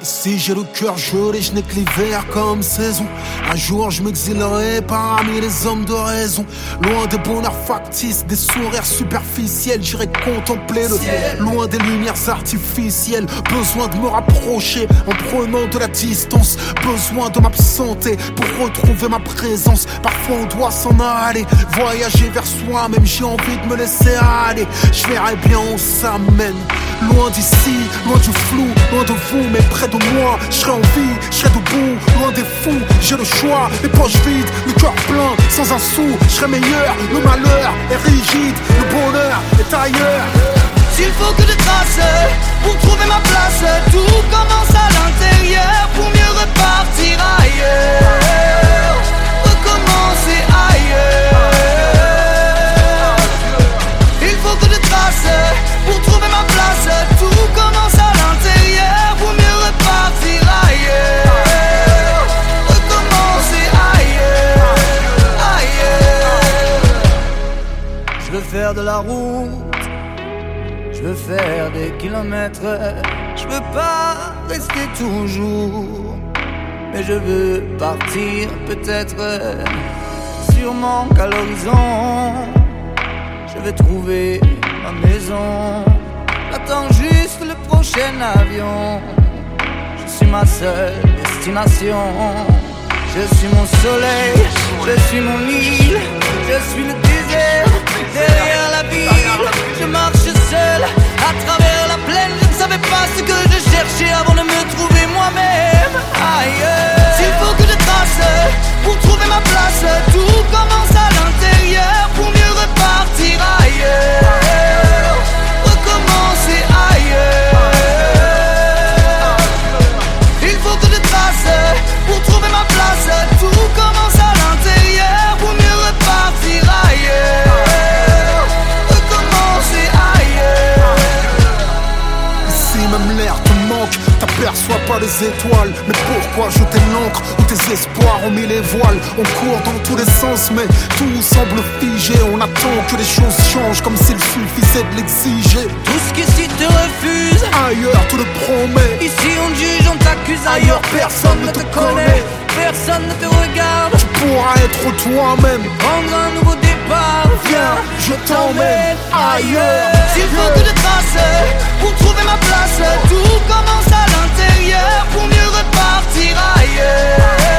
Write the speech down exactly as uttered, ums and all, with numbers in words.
Si j'ai le cœur gelé, je n'ai que l'hiver comme saison. Un jour je m'exilerai parmi les hommes de raison. Loin des bonheurs factices, des sourires superficiels, j'irai contempler le ciel. Loin des lumières artificielles. Besoin de me rapprocher en prenant de la distance. Besoin de m'absenter pour retrouver ma présence. Parfois on doit s'en aller, voyager vers soi-même. J'ai envie de me laisser aller, je verrai bien où ça mène. Loin d'ici, loin du flou, loin de vous, mais près de moi, je serai en vie, je serai debout, loin des fous, j'ai le choix, les poches vides, le cœur plein, sans un sou, je serai meilleur, le malheur est rigide, le bonheur est ailleurs. S'il faut que je trace pour trouver ma place, tout commence à l'intérieur pour mieux repartir ailleurs, recommencer ailleurs. Il faut que je trace pour trouver ma place, tout commence à l'intérieur pour mieux repartir ailleurs, recommencer ailleurs, ailleurs. Je veux faire de la route, je veux faire des kilomètres, je veux pas rester toujours, mais je veux partir peut-être, sûrement qu'à l'horizon je vais trouver ma maison. J'attends juste le prochain avion, je suis ma seule destination. Je suis mon soleil, je suis mon île, je suis le désert derrière la ville. Je marche seul à travers la plaine, je ne savais pas ce que je cherchais avant de me trouver moi-même ailleurs. S'il faut que je trace pour trouver ma place, tout commence à l'intérieur pour mieux repartir ailleurs, recommencer ailleurs. Il faut que je trace pour trouver ma place, tout commence à l'intérieur pour mieux repartir ailleurs, recommencer ailleurs. Ici même l'air te manque, t'aperçois pas les étoiles. Mais pourquoi jeter l'encre où tes espoirs ont mis les voiles? On court dans tous les sens mais tout semble figé. On attend que les choses changent comme s'il suffisait de l'exiger. Tout ce qu'ici te refuse, ailleurs te le promet. Ici on juge, on t'accuse, ailleurs personne ne te connaît, personne ne te regarde. Tu pourras être toi-même, prendre un nouveau départ. Viens, je t'emmène ailleurs. S'il faut que je trace pour trouver ma place, tout commence à l'intérieur pour mieux repartir ailleurs.